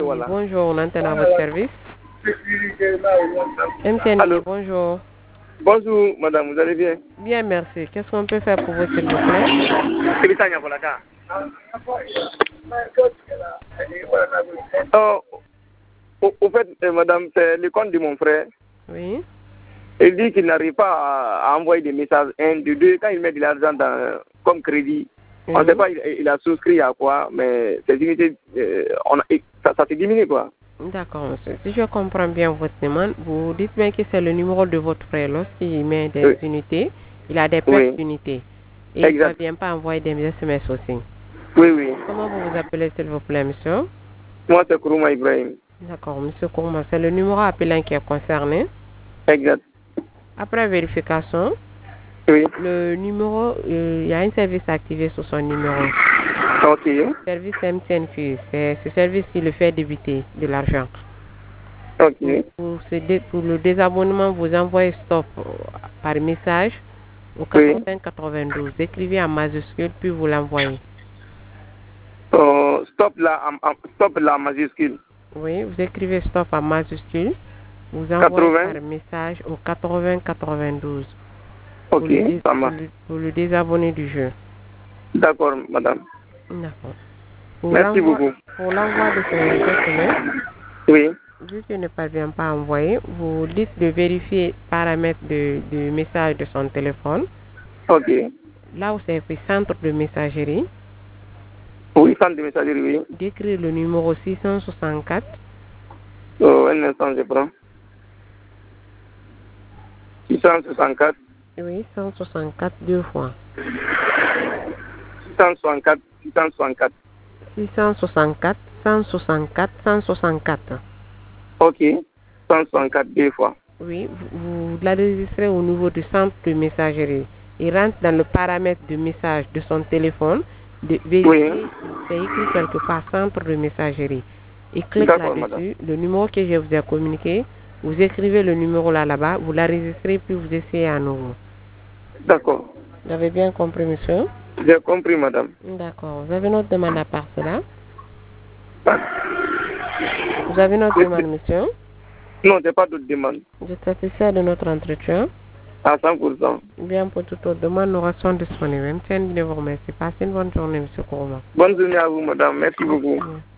Voilà. Bonjour, on entend à votre service. MTN, bonjour. Bonjour, madame, vous allez bien? Bien, merci. Qu'est-ce qu'on peut faire pour vous, s'il vous plaît? C'est Bitania Volaka. Au fait, madame, c'est le compte de mon frère. Oui. Il dit qu'il n'arrive pas à envoyer des messages. Un, de deux, quand il met de l'argent comme crédit, on ne sait pas il a souscrit à quoi, mais c'est limité, ça se diminue, quoi. D'accord, monsieur. Si je comprends bien votre demande, vous dites bien que c'est le numéro de votre frère. Lorsqu'il met des unités, il a des pertes d'unités. Et il ne parvient pas à envoyer des SMS aussi. Oui, oui. Comment vous vous appelez, s'il vous plaît, monsieur? Moi, c'est Kourouma Ibrahim. D'accord, monsieur Kourouma. C'est le numéro appelant qui est concerné. Exact. Après vérification, le numéro, il y a un service activé sur son numéro. Ok. Service MTN Fuse, c'est ce service qui le fait débiter de l'argent. Ok. Pour le désabonnement, vous envoyez stop par message au 8092. Écrivez en majuscule, puis vous l'envoyez. Stop la majuscule. Oui, vous écrivez stop en majuscule. Vous envoyez par message au 8092. Ok, ça marche. Pour le désabonner du jeu. D'accord, madame. D'accord. Merci beaucoup. Pour l'envoi de ces SMS, oui. Vu qu'il ne parvient pas à envoyer, vous dites de vérifier paramètres du message de son téléphone. Ok. Là où c'est écrit centre de messagerie. Oui, centre de messagerie, oui. D'écrire le numéro 664. Un instant, je prends. 664. Oui, 164 deux fois. 664, 664. 664, 164, 164. Ok, 164 deux fois. Oui, vous l'enregistrez au niveau du centre de messagerie. Il rentre dans le paramètre du message de son téléphone. De vérifier, c'est écrit quelque part centre de messagerie. Il clique là-dessus. Le numéro que je vous ai communiqué, vous écrivez le numéro là-bas, vous l'enregistrez, puis vous essayez à nouveau. D'accord. Vous avez bien compris, monsieur? J'ai compris, madame. D'accord. Vous avez notre demande à part cela? Vous avez notre demande, monsieur? Non, je n'ai pas d'autre demande. Vous êtes satisfait de notre entretien? À 100%. Bien, pour toute autre demande, nous restons disponibles. Tiens, je vous remercie. Passez une bonne journée, monsieur Kourouma. Bonne journée à vous, madame. Merci beaucoup.